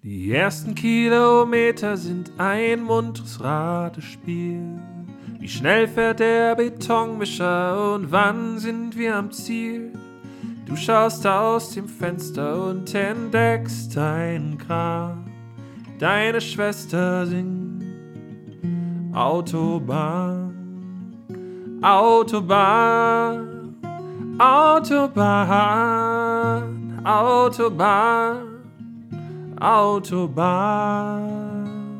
Die ersten Kilometer sind ein munteres Ratespiel. Wie schnell fährt der Betonmischer und wann sind wir am Ziel? Du schaust aus dem Fenster und entdeckst deinen Kran. Deine Schwester singt Autobahn, Autobahn, Autobahn, Autobahn, Autobahn.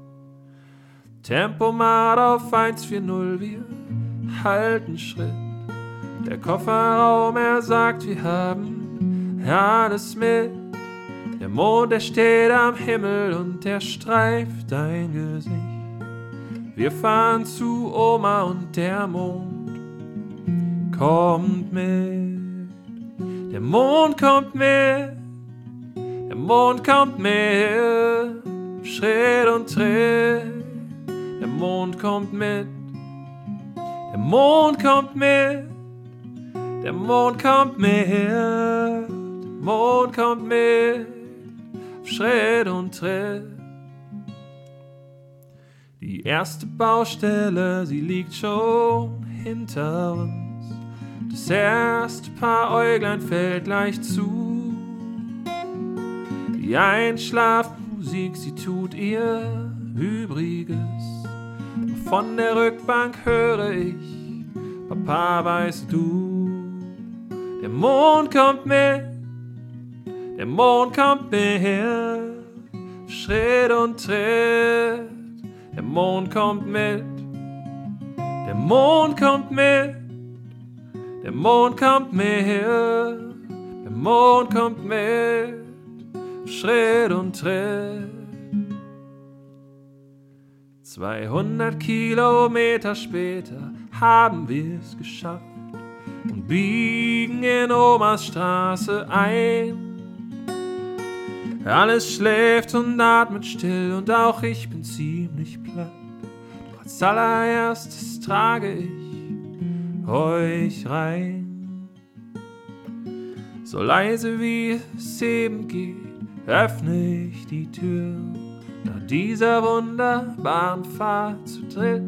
Tempomat auf 140, wir halten Schritt. Der Kofferraum, er sagt, wir haben alles mit. Der Mond, der steht am Himmel und der streift dein Gesicht. Wir fahren zu Oma und der Mond kommt mit. Der Mond kommt mit. Der Mond kommt mit. Schritt und Tritt. Der Mond kommt mit. Der Mond kommt mit. Der Mond kommt mit. Der Mond kommt mit. Schritt und Tritt. Die erste Baustelle, sie liegt schon hinter uns. Das erste Paar Äuglein fällt gleich zu. Die Einschlafmusik, sie tut ihr Übriges. Doch von der Rückbank höre ich, Papa, weißt du, der Mond kommt mit, der Mond kommt mit, Schritt und Tritt. Der Mond kommt mit, der Mond kommt mit, der Mond kommt mit, der Mond kommt mit, Schritt und Tritt. 200 Kilometer später haben wir es geschafft und biegen in Omas Straße ein. Alles schläft und atmet still und auch ich bin ziemlich platt. Doch als allererstes trage ich euch rein. So leise wie es eben geht, öffne ich die Tür nach dieser wunderbaren Fahrt zu dritt.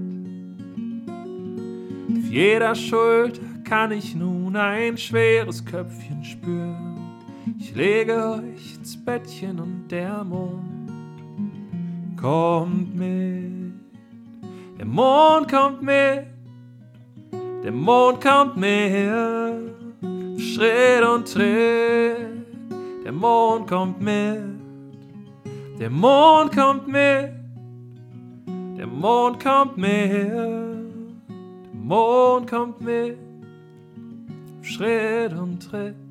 Auf jeder Schulter kann ich nun ein schweres Köpfchen spüren. Ich lege euch ins Bettchen und der Mond kommt mit. Der Mond kommt mit. Der Mond kommt mit. Schritt und Tritt. Der Mond kommt mit. Der Mond kommt mit. Der Mond kommt mit. Der Mond kommt mit. Schritt und Tritt.